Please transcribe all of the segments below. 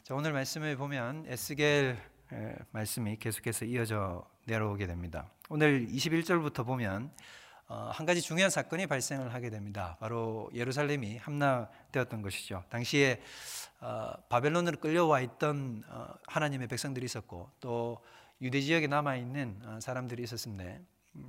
자, 오늘 말씀을 보면 에스겔 말씀이 계속해서 이어져 내려오게 됩니다. 오늘 21절부터 보면 한 가지 중요한 사건이 발생을 하게 됩니다. 바로 예루살렘이 함락되었던 것이죠. 당시에 바벨론으로 끌려와 있던 하나님의 백성들이 있었고 또 유대 지역에 남아있는 사람들이 있었는데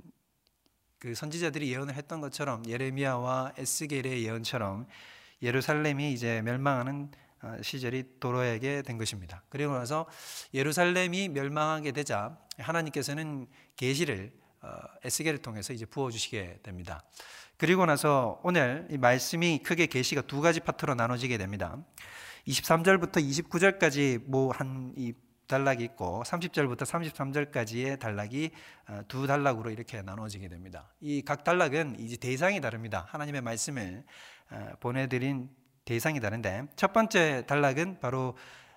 그 선지자들이 예언을 했던 것처럼 예레미야와 에스겔의 예언처럼 예루살렘이 이제 멸망하는 시절이 도래하게 된 것입니다. 그리고 나서 예루살렘이 멸망하게 되자 하나님께서는 계시를 에스겔을 통해서 이제 부어주시게 됩니다. 그리고 나서 오늘 이 말씀이 크게 계시가 두 가지 파트로 나눠지게 됩니다. 23절부터 29절까지 이 단락이 있고 30절부터 33절까지의 단락이 두 단락으로 이렇게 나눠지게 됩니다. 이 각 단락은 이제 대상이 다릅니다. 하나님의 말씀을 보내드린 대상이 다른데 첫 번째 단락은 바로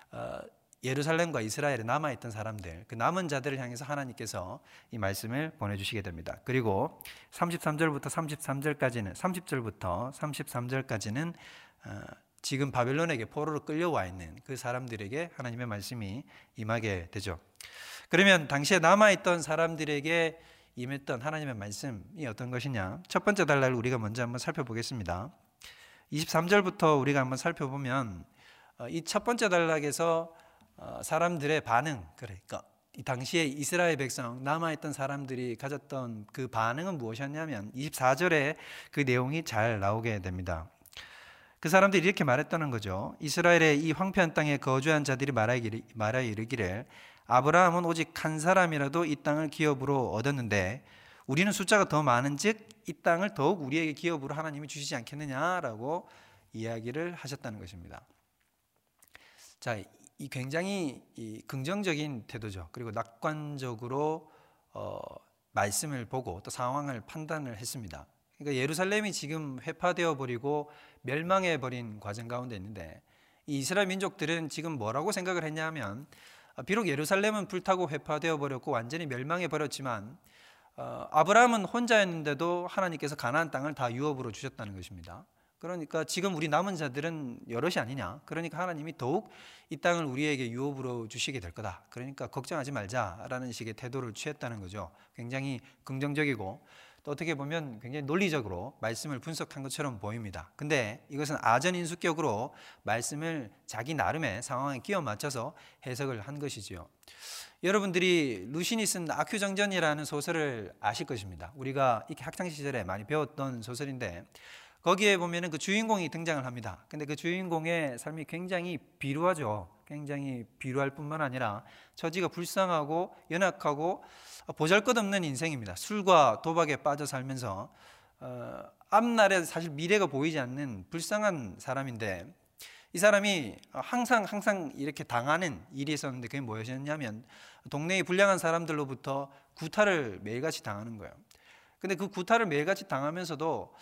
예루살렘과 이스라엘에 남아있던 사람들, 그 남은 자들을 향해서 하나님께서 이 말씀을 보내주시게 됩니다. 그리고 33절부터 33절까지는 30절부터 33절까지는 지금 바벨론에게 포로로 끌려와 있는 그 사람들에게 하나님의 말씀이 임하게 되죠. 그러면 당시에 남아있던 사람들에게 임했던 하나님의 말씀이 어떤 것이냐? 첫 번째 단락을 우리가 먼저 한번 살펴보겠습니다. 23절부터 우리가 한번 살펴보면 이 첫 번째 단락에서 사람들의 반응, 그러니까 이 당시에 이스라엘 백성 남아있던 사람들이 가졌던 그 반응은 무엇이었냐면 24절에 그 내용이 잘 나오게 됩니다. 그 사람들이 이렇게 말했다는 거죠. 이스라엘의 이 황폐한 땅에 거주한 자들이 말하여 이르기를 아브라함은 오직 한 사람이라도 이 땅을 기업으로 얻었는데 우리는 숫자가 더 많은즉 이 땅을 더욱 우리에게 기업으로 하나님이 주시지 않겠느냐라고 이야기를 하셨다는 것입니다. 자, 이 굉장히 긍정적인 태도죠. 그리고 낙관적으로 말씀을 보고 또 상황을 판단을 했습니다. 그러니까 예루살렘이 지금 회파되어 버리고 멸망해 버린 과정 가운데 있는데 이 이스라엘 민족들은 지금 뭐라고 생각을 했냐면 비록 예루살렘은 불타고 회파되어 버렸고 완전히 멸망해 버렸지만 아브라함은 혼자였는데도 하나님께서 가나안 땅을 다 유업으로 주셨다는 것입니다. 그러니까 지금 우리 남은 자들은 여럿이 아니냐. 그러니까 하나님이 더욱 이 땅을 우리에게 유업으로 주시게 될 거다. 그러니까 걱정하지 말자라는 식의 태도를 취했다는 거죠. 굉장히 긍정적이고 또 어떻게 보면 굉장히 논리적으로 말씀을 분석한 것처럼 보입니다. 근데 이것은 아전인수격으로 말씀을 자기 나름의 상황에 끼워 맞춰서 해석을 한 것이지요. 여러분들이 루신이 쓴 아큐정전이라는 소설을 아실 것입니다. 우리가 이렇게 학창시절에 많이 배웠던 소설인데 거기에 보면은 그 주인공이 등장을 합니다. 근데 그 주인공의 삶이 굉장히 비루하죠. 굉장히 비루할 뿐만 아니라 처지가 불쌍하고 연약하고 보잘것없는 인생입니다. 술과 도박에 빠져 살면서 앞날에 사실 미래가 보이지 않는 불쌍한 사람인데 이 사람이 항상 이렇게 당하는 일이 있었는데 그게 무엇이었냐면 동네의 불량한 사람들로부터 구타를 매일같이 당하는 거예요. 근데 그 구타를 매일같이 당하면서도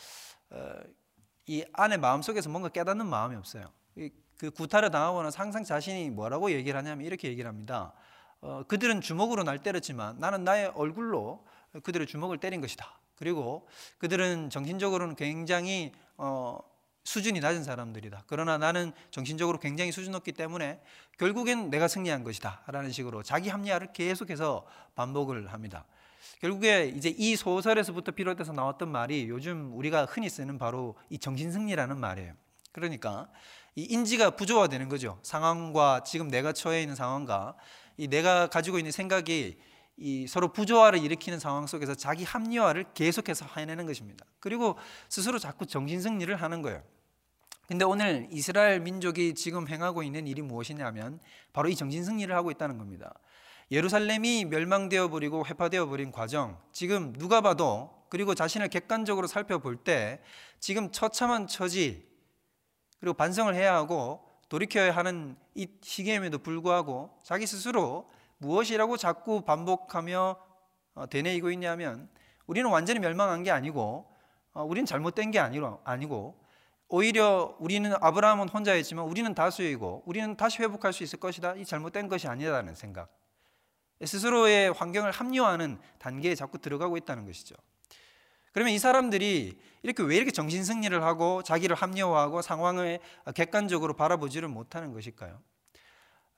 이 안에 마음속에서 뭔가 깨닫는 마음이 없어요. 그 구타를 당하고 나서 항상 자신이 뭐라고 얘기를 하냐면 이렇게 얘기를 합니다. 그들은 주먹으로 날 때렸지만 나는 나의 얼굴로 그들의 주먹을 때린 것이다. 그리고 그들은 정신적으로는 굉장히 수준이 낮은 사람들이다. 그러나 나는 정신적으로 굉장히 수준 높기 때문에 결국엔 내가 승리한 것이다 라는 식으로 자기 합리화를 계속해서 반복을 합니다. 결국에 이제 이 소설에서부터 비롯해서 나왔던 말이 요즘 우리가 흔히 쓰는 바로 이 정신승리라는 말이에요. 그러니까 이 인지가 부조화되는 거죠. 상황과 지금 내가 처해 있는 상황과 이 내가 가지고 있는 생각이 이 서로 부조화를 일으키는 상황 속에서 자기 합리화를 계속해서 해내는 것입니다. 그리고 스스로 자꾸 정신승리를 하는 거예요. 근데 오늘 이스라엘 민족이 지금 행하고 있는 일이 무엇이냐면 바로 이 정신승리를 하고 있다는 겁니다. 예루살렘이 멸망되어 버리고 회파되어 버린 과정, 지금 누가 봐도 그리고 자신을 객관적으로 살펴볼 때 지금 처참한 처지 그리고 반성을 해야 하고 돌이켜야 하는 이 시기임에도 불구하고 자기 스스로 무엇이라고 자꾸 반복하며 되뇌이고 있냐면 우리는 완전히 멸망한 게 아니고 우리는 잘못된 게 아니고 오히려 우리는 아브라함은 혼자였지만 우리는 다수이고 우리는 다시 회복할 수 있을 것이다. 이 잘못된 것이 아니라는 생각, 스스로의 환경을 합리화하는 단계에 자꾸 들어가고 있다는 것이죠. 그러면 이 사람들이 왜 이렇게 정신승리를 하고 자기를 합리화하고 상황을 객관적으로 바라보지를 못하는 것일까요?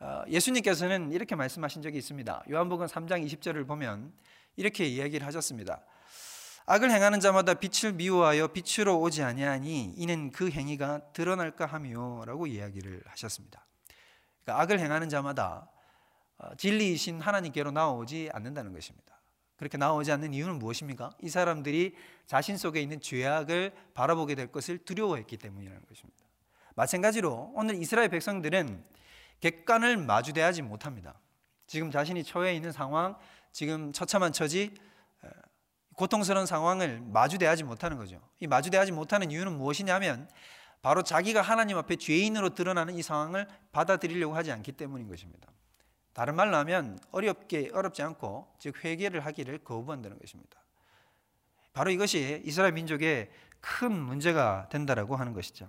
예수님께서는 이렇게 말씀하신 적이 있습니다. 요한복음 3장 20절을 보면 이렇게 이야기를 하셨습니다. 악을 행하는 자마다 빛을 미워하여 빛으로 오지 아니하니 이는 그 행위가 드러날까 하며 라고 이야기를 하셨습니다. 그러니까 악을 행하는 자마다 진리이신 하나님께로 나오지 않는다는 것입니다. 그렇게 나오지 않는 이유는 무엇입니까? 이 사람들이 자신 속에 있는 죄악을 바라보게 될 것을 두려워했기 때문이라는 것입니다. 마찬가지로 오늘 이스라엘 백성들은 객관을 마주대하지 못합니다. 지금 자신이 처해 있는 상황, 지금 처참한 처지, 고통스러운 상황을 마주대하지 못하는 거죠. 이 마주대하지 못하는 이유는 무엇이냐면 바로 자기가 하나님 앞에 죄인으로 드러나는 이 상황을 받아들이려고 하지 않기 때문인 것입니다. 다른 말로 하면 어렵지 않고 즉 회개를 하기를 거부한다는 것입니다. 바로 이것이 이스라엘 민족의 큰 문제가 된다라고 하는 것이죠.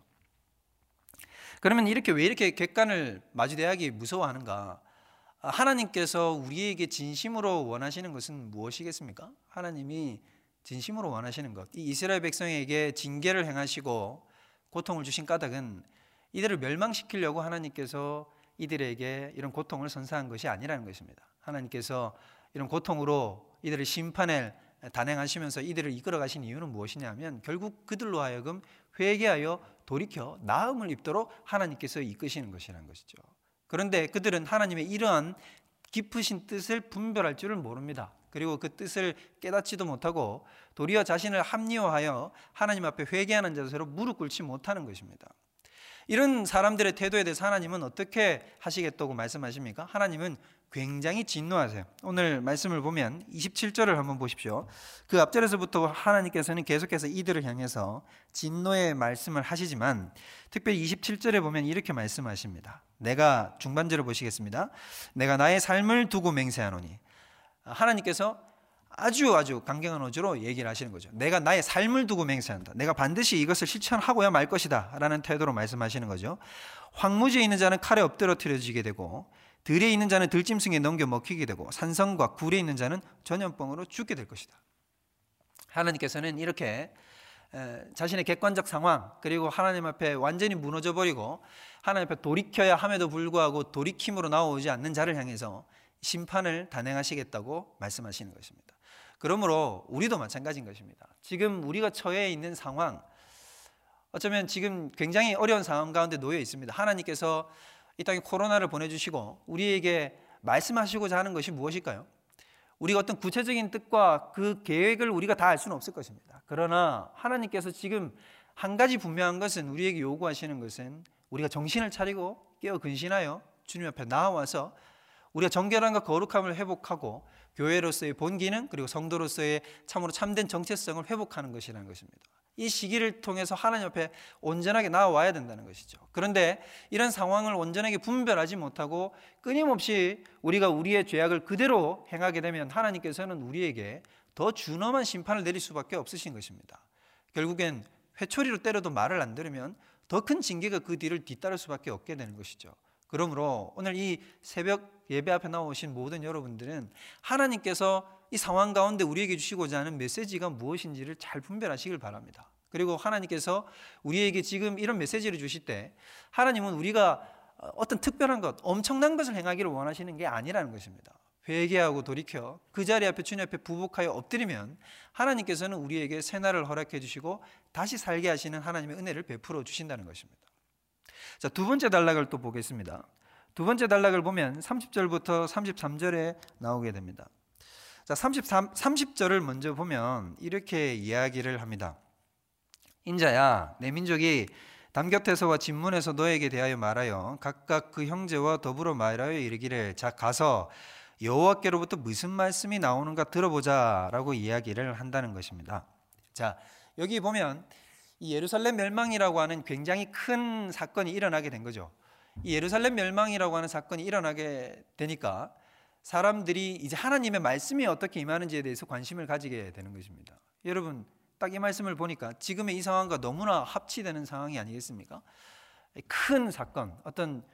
그러면 왜 이렇게 객관을 마주대하기 무서워하는가? 하나님께서 우리에게 진심으로 원하시는 것은 무엇이겠습니까? 하나님이 진심으로 원하시는 것, 이 이스라엘 백성에게 징계를 행하시고 고통을 주신 까닭은 이들을 멸망시키려고 하나님께서 이들에게 이런 고통을 선사한 것이 아니라는 것입니다. 하나님께서 이런 고통으로 이들을 심판을 단행하시면서 이들을 이끌어 가신 이유는 무엇이냐면 결국 그들로 하여금 회개하여 돌이켜 나음을 입도록 하나님께서 이끄시는 것이라는 것이죠. 그런데 그들은 하나님의 이러한 깊으신 뜻을 분별할 줄을 모릅니다. 그리고 그 뜻을 깨닫지도 못하고 도리어 자신을 합리화하여 하나님 앞에 회개하는 자세로 무릎 꿇지 못하는 것입니다. 이런 사람들의 태도에 대해서 하나님은 어떻게 하시겠다고 말씀하십니까? 하나님은 굉장히 진노하세요. 오늘 말씀을 보면 27절을 한번 보십시오. 그 앞절에서부터 하나님께서는 계속해서 이들을 향해서 진노의 말씀을 하시지만 특별히 27절에 보면 이렇게 말씀하십니다. 내가 중반절을 보시겠습니다. 내가 나의 삶을 두고 맹세하노니, 하나님께서 아주 강경한 어조로 얘기를 하시는 거죠. 내가 나의 삶을 두고 맹세한다. 내가 반드시 이것을 실천하고야 말 것이다 라는 태도로 말씀하시는 거죠. 황무지에 있는 자는 칼에 엎드러뜨려지게 되고 들에 있는 자는 들짐승에 넘겨 먹히게 되고 산성과 굴에 있는 자는 전염병으로 죽게 될 것이다. 하나님께서는 이렇게 자신의 객관적 상황, 그리고 하나님 앞에 완전히 무너져버리고 하나님 앞에 돌이켜야 함에도 불구하고 돌이킴으로 나오지 않는 자를 향해서 심판을 단행하시겠다고 말씀하시는 것입니다. 그러므로 우리도 마찬가지인 것입니다. 지금 우리가 처해 있는 상황, 어쩌면 지금 굉장히 어려운 상황 가운데 놓여 있습니다. 하나님께서 이 땅에 코로나를 보내주시고 우리에게 말씀하시고자 하는 것이 무엇일까요? 우리가 어떤 구체적인 뜻과 그 계획을 우리가 다 알 수는 없을 것입니다. 그러나 하나님께서 지금 한 가지 분명한 것은, 우리에게 요구하시는 것은 우리가 정신을 차리고 깨어 근신하여 주님 앞에 나와서 우리가 정결함과 거룩함을 회복하고 교회로서의 본기능, 그리고 성도로서의 참으로 참된 정체성을 회복하는 것이라는 것입니다. 이 시기를 통해서 하나님 앞에 온전하게 나와야 된다는 것이죠. 그런데 이런 상황을 온전하게 분별하지 못하고 끊임없이 우리가 우리의 죄악을 그대로 행하게 되면 하나님께서는 우리에게 더 준엄한 심판을 내릴 수밖에 없으신 것입니다. 결국엔 회초리로 때려도 말을 안 들으면 더 큰 징계가 그 뒤를 뒤따를 수밖에 없게 되는 것이죠. 그러므로 오늘 이 새벽 예배 앞에 나오신 모든 여러분들은 하나님께서 이 상황 가운데 우리에게 주시고자 하는 메시지가 무엇인지를 잘 분별하시길 바랍니다. 그리고 하나님께서 우리에게 지금 이런 메시지를 주실 때 하나님은 우리가 어떤 특별한 것, 엄청난 것을 행하기를 원하시는 게 아니라는 것입니다. 회개하고 돌이켜 그 자리 앞에 주님 앞에 부복하여 엎드리면 하나님께서는 우리에게 새날을 허락해 주시고 다시 살게 하시는 하나님의 은혜를 베풀어 주신다는 것입니다. 자, 두 번째 단락을 또 보겠습니다. 두 번째 단락을 보면 30절부터 33절에 나오게 됩니다. 자, 30절을 먼저 보면 이렇게 이야기를 합니다. 인자야, 내 민족이 담 곁에서와 진문에서 너에게 대하여 말하여 각각 그 형제와 더불어 말하여 이르기를, 자 가서 여호와께로부터 무슨 말씀이 나오는가 들어보자 라고 이야기를 한다는 것입니다. 자, 여기 보면 이 예루살렘 멸망이라고 하는 굉장히 큰 사건이 일어나게 된 거죠. 이 예루살렘 멸망이라고 하는 사건이 일어나게 되니까 사람들이 이제 하나님의 말씀이 어떻게 임하는지에 대해서 관심을 가지게 되는 것입니다. 여러분, 딱 이 말씀을 보니까 지금의 이 상황과 너무나 합치되는 상황이 아니겠습니까? 큰 사건, 어떤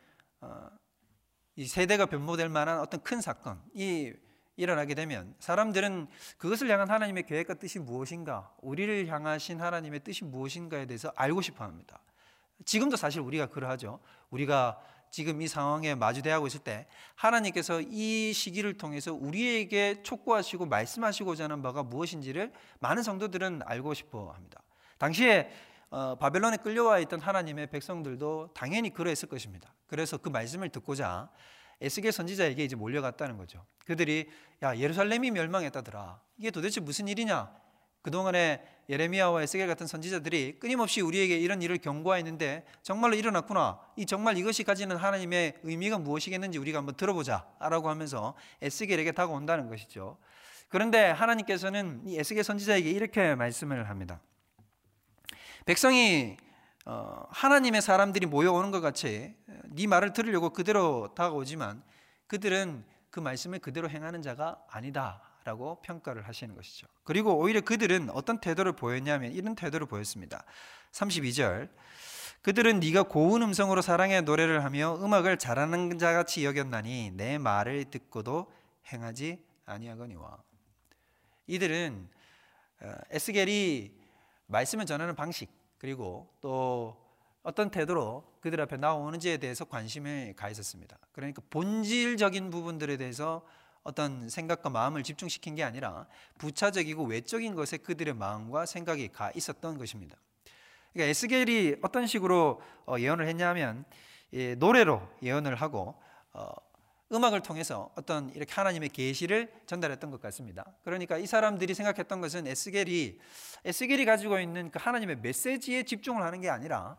이 세대가 변모될 만한 어떤 큰 사건이 일어나게 되면 사람들은 그것을 향한 하나님의 계획과 뜻이 무엇인가, 우리를 향하신 하나님의 뜻이 무엇인가에 대해서 알고 싶어 합니다. 지금도 사실 우리가 그러하죠. 우리가 지금 이 상황에 마주대하고 있을 때 하나님께서 이 시기를 통해서 우리에게 촉구하시고 말씀하시고자 하는 바가 무엇인지를 많은 성도들은 알고 싶어 합니다. 당시에 바벨론에 끌려와 있던 하나님의 백성들도 당연히 그러했을 것입니다. 그래서 그 말씀을 듣고자 에스겔 선지자에게 이제 몰려갔다는 거죠. 그들이 야, 예루살렘이 멸망했다더라. 이게 도대체 무슨 일이냐? 그동안에 예레미야와 에스겔 같은 선지자들이 끊임없이 우리에게 이런 일을 경고하였는데 정말로 일어났구나. 정말 이것이 가지는 하나님의 의미가 무엇이겠는지 우리가 한번 들어보자 라고 하면서 에스겔에게 다가온다는 것이죠. 그런데 하나님께서는 이 에스겔 선지자에게 이렇게 말씀을 합니다. 백성이 하나님의 사람들이 모여오는 것 같이 네 말을 들으려고 그대로 다가오지만 그들은 그 말씀을 그대로 행하는 자가 아니다 라고 평가를 하시는 것이죠. 그리고 오히려 그들은 어떤 태도를 보였냐면 이런 태도를 보였습니다. 32절, 그들은 네가 고운 음성으로 사랑의 노래를 하며 음악을 잘하는 자같이 여겼나니 내 말을 듣고도 행하지 아니하거니와. 이들은 에스겔이 말씀을 전하는 방식, 그리고 또 어떤 태도로 그들 앞에 나오는지에 대해서 관심을 가했었습니다. 그러니까 본질적인 부분들에 대해서 어떤 생각과 마음을 집중시킨 게 아니라 부차적이고 외적인 것에 그들의 마음과 생각이 가 있었던 것입니다. 그러니까 에스겔이 어떤 식으로 예언을 했냐면 노래로 예언을 하고 음악을 통해서 어떤 이렇게 하나님의 계시를 전달했던 것 같습니다. 그러니까 이 사람들이 생각했던 것은 에스겔이 가지고 있는 그 하나님의 메시지에 집중을 하는 게 아니라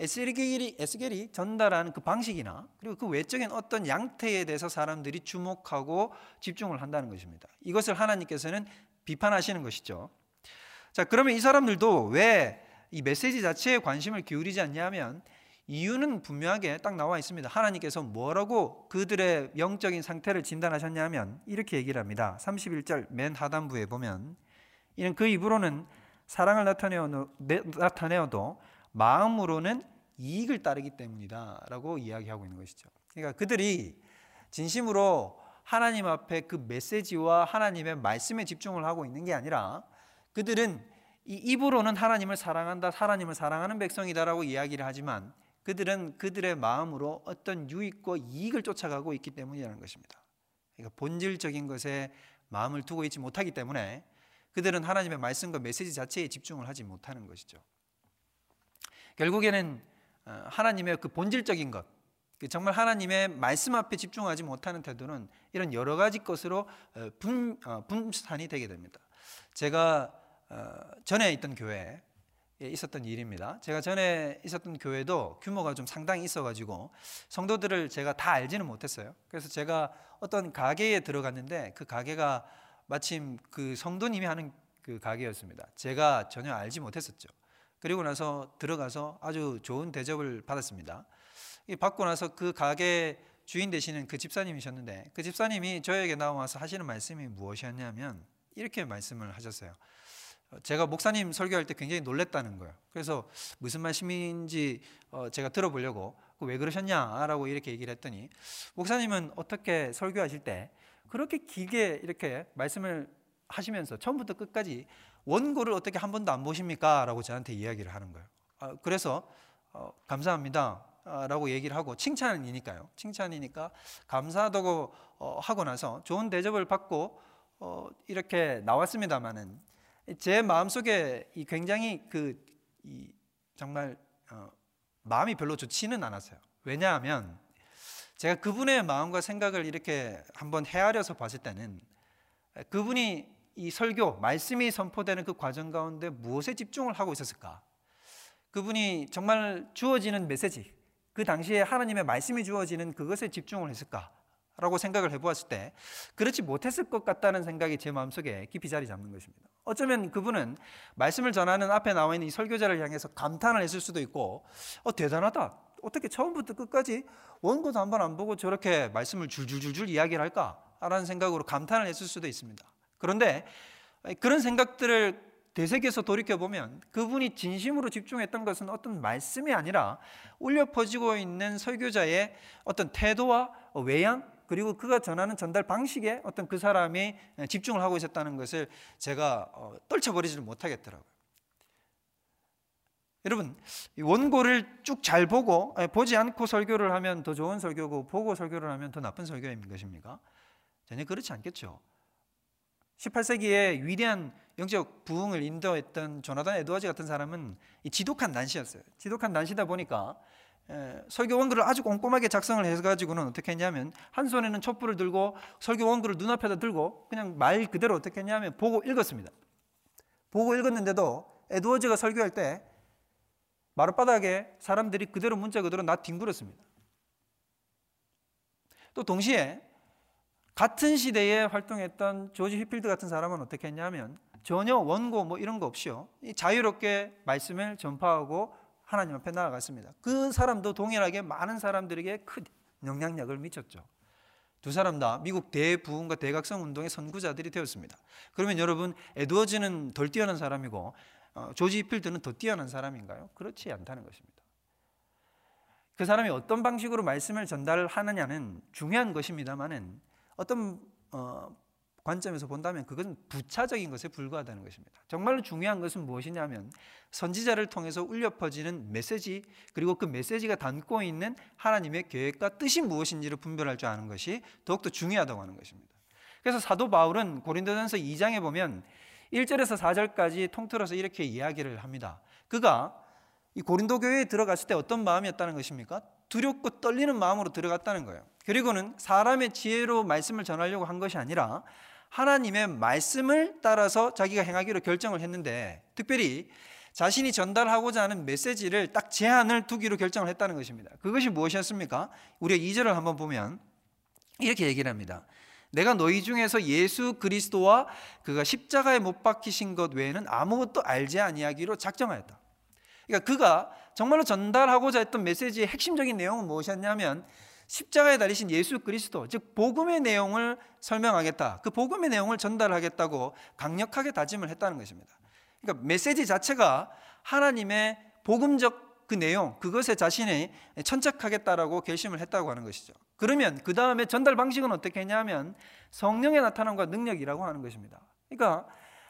에스겔이 전달하는 그 방식이나 그리고 그 외적인 어떤 양태에 대해서 사람들이 주목하고 집중을 한다는 것입니다. 이것을 하나님께서는 비판하시는 것이죠. 자, 그러면 이 사람들도 왜 이 메시지 자체에 관심을 기울이지 않냐면 이유는 분명하게 딱 나와 있습니다. 하나님께서 뭐라고 그들의 영적인 상태를 진단하셨냐면 이렇게 얘기를 합니다. 31절 맨 하단부에 보면 이는 그 입으로는 사랑을 나타내어도 마음으로는 이익을 따르기 때문이다 라고 이야기하고 있는 것이죠. 그러니까 그들이 진심으로 하나님 앞에 그 메시지와 하나님의 말씀에 집중을 하고 있는 게 아니라 그들은 이 입으로는 하나님을 사랑한다, 하나님을 사랑하는 백성이다라고 이야기를 하지만 그들은 그들의 마음으로 어떤 유익과 이익을 쫓아가고 있기 때문이라는 것입니다. 그러니까 본질적인 것에 마음을 두고 있지 못하기 때문에 그들은 하나님의 말씀과 메시지 자체에 집중을 하지 못하는 것이죠. 결국에는 하나님의 그 본질적인 것, 정말 하나님의 말씀 앞에 집중하지 못하는 태도는 이런 여러 가지 것으로 분산이 되게 됩니다. 제가 전에 있던 교회에 있었던 일입니다. 제가 전에 있었던 교회도 규모가 좀 상당히 있어가지고 성도들을 제가 다 알지는 못했어요. 그래서 제가 어떤 가게에 들어갔는데 그 가게가 마침 그 성도님이 하는 그 가게였습니다. 제가 전혀 알지 못했었죠. 그리고 나서 들어가서 아주 좋은 대접을 받았습니다. 받고 나서 그 가게 주인 되시는 그 집사님이셨는데 그 집사님이 저에게 나와서 하시는 말씀이 무엇이었냐면 이렇게 말씀을 하셨어요. 제가 목사님 설교할 때 굉장히 놀랬다는 거예요. 그래서 무슨 말씀인지 제가 들어보려고 왜 그러셨냐라고 이렇게 얘기를 했더니 목사님은 어떻게 설교하실 때 그렇게 길게 이렇게 말씀을 하시면서 처음부터 끝까지 원고를 어떻게 한 번도 안 보십니까? 라고 저한테 이야기를 하는 거예요. 그래서 감사합니다 라고 얘기를 하고 칭찬이니까 감사하다고 하고 나서 좋은 대접을 받고 이렇게 나왔습니다마는 제 마음속에 굉장히 정말 마음이 별로 좋지는 않았어요. 왜냐하면 제가 그분의 마음과 생각을 이렇게 한번 헤아려서 봤을 때는 그분이 이 설교, 말씀이 선포되는 그 과정 가운데 무엇에 집중을 하고 있었을까? 그분이 정말 주어지는 메시지, 그 당시에 하나님의 말씀이 주어지는 그것에 집중을 했을까? 라고 생각을 해보았을 때 그렇지 못했을 것 같다는 생각이 제 마음속에 깊이 자리 잡는 것입니다. 어쩌면 그분은 말씀을 전하는 앞에 나와 있는 이 설교자를 향해서 감탄을 했을 수도 있고 대단하다, 어떻게 처음부터 끝까지 원고도 한 번 안 보고 저렇게 말씀을 줄줄줄줄 이야기를 할까? 라는 생각으로 감탄을 했을 수도 있습니다. 그런데 그런 생각들을 되새겨서 돌이켜보면 그분이 진심으로 집중했던 것은 어떤 말씀이 아니라 울려 퍼지고 있는 설교자의 어떤 태도와 외양, 그리고 그가 전하는 전달 방식에 어떤 그 사람이 집중을 하고 있었다는 것을 제가 떨쳐버리지를 못하겠더라고요. 여러분, 이 원고를 쭉 잘 보고 보지 않고 설교를 하면 더 좋은 설교고 보고 설교를 하면 더 나쁜 설교인 것입니까? 전혀 그렇지 않겠죠. 18세기에 위대한 영적 부흥을 인도했던 조나단 에드워즈 같은 사람은 이 지독한 난시였어요. 지독한 난시다 보니까 설교 원글을 아주 꼼꼼하게 작성을 해가지고는 어떻게 했냐면 한 손에는 촛불을 들고 설교 원글을 눈앞에다 들고 그냥 말 그대로 어떻게 했냐면 보고 읽었습니다. 보고 읽었는데도 에드워즈가 설교할 때 마룻바닥에 사람들이 그대로 문자 그대로 나 뒹굴었습니다. 또 동시에 같은 시대에 활동했던 조지 휘필드 같은 사람은 어떻게 했냐면 전혀 원고 뭐 이런 거 없이요, 자유롭게 말씀을 전파하고 하나님 앞에 나아갔습니다. 그 사람도 동일하게 많은 사람들에게 큰 영향력을 미쳤죠. 두 사람 다 미국 대부흥과 대각성 운동의 선구자들이 되었습니다. 그러면 여러분, 에드워즈는 덜 뛰어난 사람이고 조지 휘필드는 더 뛰어난 사람인가요? 그렇지 않다는 것입니다. 그 사람이 어떤 방식으로 말씀을 전달하느냐는 중요한 것입니다만은 어떤 관점에서 본다면 그것은 부차적인 것에 불과하다는 것입니다. 정말로 중요한 것은 무엇이냐면 선지자를 통해서 울려 퍼지는 메시지, 그리고 그 메시지가 담고 있는 하나님의 계획과 뜻이 무엇인지를 분별할 줄 아는 것이 더욱더 중요하다고 하는 것입니다. 그래서 사도 바울은 고린도전서 2장에 보면 1절에서 4절까지 통틀어서 이렇게 이야기를 합니다. 그가 이 고린도 교회에 들어갔을 때 어떤 마음이었다는 것입니까? 두렵고 떨리는 마음으로 들어갔다는 거예요. 그리고는 사람의 지혜로 말씀을 전하려고 한 것이 아니라 하나님의 말씀을 따라서 자기가 행하기로 결정을 했는데, 특별히 자신이 전달하고자 하는 메시지를 딱 제한을 두기로 결정을 했다는 것입니다. 그것이 무엇이었습니까? 우리가 2절을 한번 보면 이렇게 얘기를 합니다. 내가 너희 중에서 예수 그리스도와 그가 십자가에 못 박히신 것 외에는 아무것도 알지 아니하기로 작정하였다. 그러니까 그가 정말로 전달하고자 했던 메시지의 핵심적인 내용은 무엇이었냐면 십자가에 달리신 예수 그리스도, 즉 복음의 내용을 설명하겠다, 그 복음의 내용을 전달하겠다고 강력하게 다짐을 했다는 것입니다. 그러니까 메시지 자체가 하나님의 복음적 그 내용, 그것에 자신이 천착하겠다라고 결심을 했다고 하는 것이죠. 그러면 그 다음에 전달 방식은 어떻게 했냐면 성령의 나타남과 능력이라고 하는 것입니다. 그러니까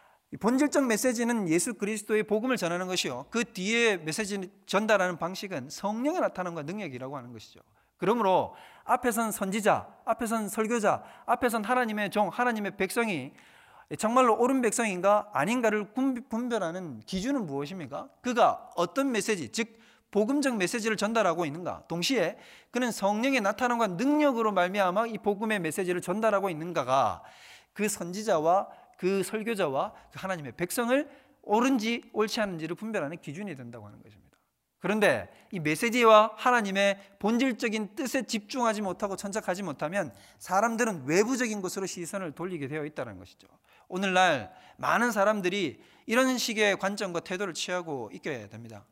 본질적 메시지는 예수 그리스도의 복음을 전하는 것이요, 그 뒤에 메시지 전달하는 방식은 성령의 나타남과 능력이라고 하는 것이죠. 그러므로 앞에선 선지자, 앞에선 설교자, 앞에선 하나님의 종, 하나님의 백성이 정말로 옳은 백성인가 아닌가를 분별하는 기준은 무엇입니까? 그가 어떤 메시지, 즉 복음적 메시지를 전달하고 있는가, 동시에 그는 성령의 나타남과 능력으로 말미암아 이 복음의 메시지를 전달하고 있는가가 그 선지자와 그 설교자와 그 하나님의 백성을 옳은지 옳지 않은지를 분별하는 기준이 된다고 하는 것입니다. 그런데 이 메시지와 하나님의 본질적인 뜻에 집중하지 못하고 천착하지 못하면 사람들은 외부적인 것으로 시선을 돌리게 되어 있다는 것이죠. 오늘날 많은 사람들이 이런 식의 관점과 태도를 취하고 있게 됩니다.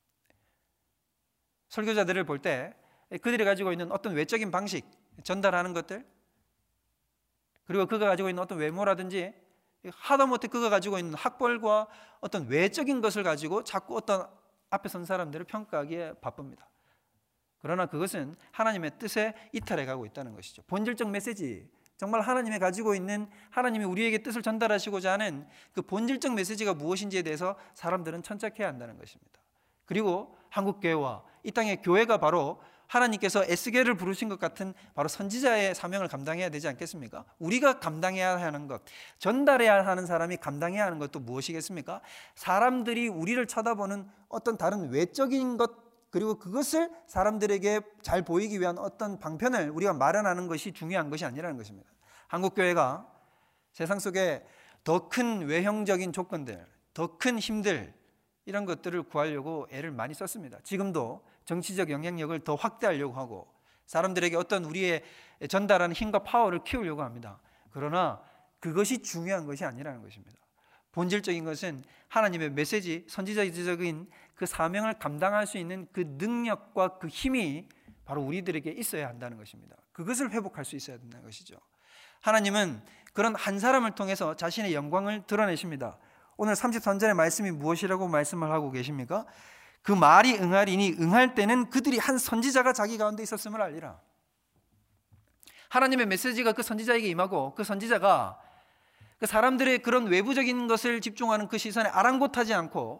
설교자들을 볼 때 그들이 가지고 있는 어떤 외적인 방식, 전달하는 것들, 그리고 그가 가지고 있는 어떤 외모라든지 하다못해 그가 가지고 있는 학벌과 어떤 외적인 것을 가지고 자꾸 어떤 앞에 선 사람들을 평가하기에 바쁩니다. 그러나 그것은 하나님의 뜻에 이탈해 가고 있다는 것이죠. 본질적 메시지, 정말 하나님이 가지고 있는, 하나님이 우리에게 뜻을 전달하시고자 하는 그 본질적 메시지가 무엇인지에 대해서 사람들은 천착해야 한다는 것입니다. 그리고 한국교회와 이 땅의 교회가 바로 하나님께서 에스겔을 부르신 것 같은 바로 선지자의 사명을 감당해야 되지 않겠습니까? 우리가 감당해야 하는 것, 전달해야 하는 사람이 감당해야 하는 것도 무엇이겠습니까? 사람들이 우리를 쳐다보는 어떤 다른 외적인 것, 그리고 그것을 사람들에게 잘 보이기 위한 어떤 방편을 우리가 마련하는 것이 중요한 것이 아니라는 것입니다. 한국교회가 세상 속에 더 큰 외형적인 조건들, 더 큰 힘들, 이런 것들을 구하려고 애를 많이 썼습니다. 지금도 정치적 영향력을 더 확대하려고 하고 사람들에게 어떤 우리의 전달하는 힘과 파워를 키우려고 합니다. 그러나 그것이 중요한 것이 아니라는 것입니다. 본질적인 것은 하나님의 메시지, 선지자적인 그 사명을 감당할 수 있는 그 능력과 그 힘이 바로 우리들에게 있어야 한다는 것입니다. 그것을 회복할 수 있어야 된다는 것이죠. 하나님은 그런 한 사람을 통해서 자신의 영광을 드러내십니다. 오늘 33절의 말씀이 무엇이라고 말씀을 하고 계십니까? 그 말이 응하리니 응할 때는 그들이 한 선지자가 자기 가운데 있었음을 알리라. 하나님의 메시지가 그 선지자에게 임하고 그 선지자가 그 사람들의 그런 외부적인 것을 집중하는 그 시선에 아랑곳하지 않고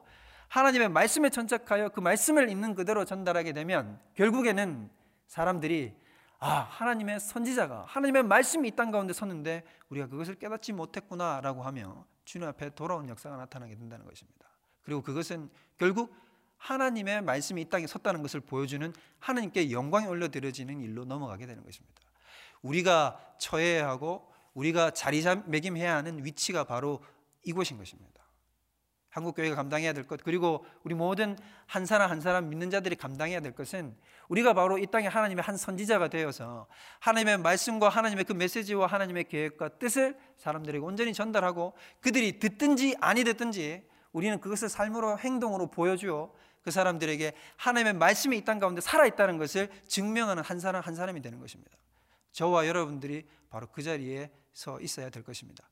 하나님의 말씀에 천착하여 그 말씀을 있는 그대로 전달하게 되면 결국에는 사람들이 하나님의 선지자가 하나님의 말씀이 이 땅 가운데 섰는데 우리가 그것을 깨닫지 못했구나라고 하며 주님 앞에 돌아온 역사가 나타나게 된다는 것입니다. 그리고 그것은 결국 하나님의 말씀이 이 땅에 섰다는 것을 보여주는 하나님께 영광이 올려드려지는 일로 넘어가게 되는 것입니다. 우리가 처해야 하고 우리가 자리매김해야 하는 위치가 바로 이곳인 것입니다. 한국교회가 감당해야 될 것, 그리고 우리 모든 한 사람 한 사람 믿는 자들이 감당해야 될 것은 우리가 바로 이 땅에 하나님의 한 선지자가 되어서 하나님의 말씀과 하나님의 그 메시지와 하나님의 계획과 뜻을 사람들에게 온전히 전달하고 그들이 듣든지 아니 듣든지 우리는 그것을 삶으로 행동으로 보여주어 그 사람들에게 하나님의 말씀이 이 땅 가운데 살아있다는 것을 증명하는 한 사람 한 사람이 되는 것입니다. 저와 여러분들이 바로 그 자리에 서 있어야 될 것입니다.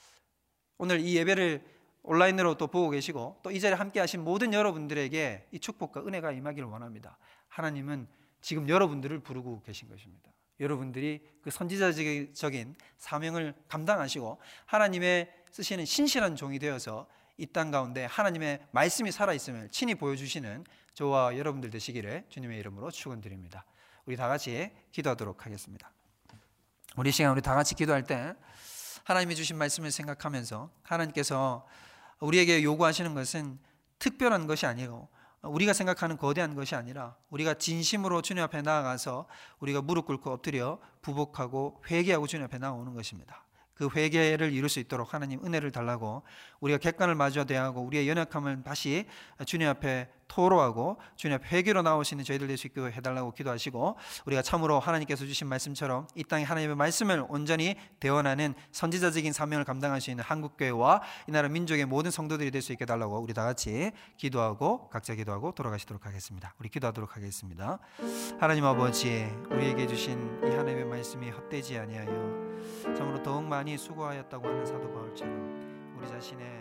오늘 이 예배를 온라인으로 또 보고 계시고 또 이 자리에 함께 하신 모든 여러분들에게 이 축복과 은혜가 임하기를 원합니다. 하나님은 지금 여러분들을 부르고 계신 것입니다. 여러분들이 그 선지자적인 사명을 감당하시고 하나님의 쓰시는 신실한 종이 되어서 이 땅 가운데 하나님의 말씀이 살아있음을 친히 보여주시는 저와 여러분들 되시기를 주님의 이름으로 축원드립니다. 우리 다 같이 기도하도록 하겠습니다. 우리 시간 우리 다 같이 기도할 때 하나님이 주신 말씀을 생각하면서 하나님께서 우리에게 요구하시는 것은 특별한 것이 아니고 우리가 생각하는 거대한 것이 아니라 우리가 진심으로 주님 앞에 나아가서 우리가 무릎 꿇고 엎드려 부복하고 회개하고 주님 앞에 나오는 것입니다. 그 회개를 이룰 수 있도록 하나님 은혜를 달라고 우리가 객관을 마주하 대하고 우리의 연약함을 다시 주님 앞에 토로하고 주님 앞에 회개로 나오시는 저희들 될 수 있게 해달라고 기도하시고 우리가 참으로 하나님께서 주신 말씀처럼 이 땅에 하나님의 말씀을 온전히 대언하는 선지자적인 사명을 감당할 수 있는 한국교회와 이 나라 민족의 모든 성도들이 될 수 있게 해달라고 우리 다 같이 기도하고 각자 기도하고 돌아가시도록 하겠습니다. 우리 기도하도록 하겠습니다. 하나님 아버지, 우리에게 주신 이 하나님의 말씀이 헛되지 아니하여 참으로 더욱 많이 수고하였다고 하는 사도 바울처럼 우리 자신의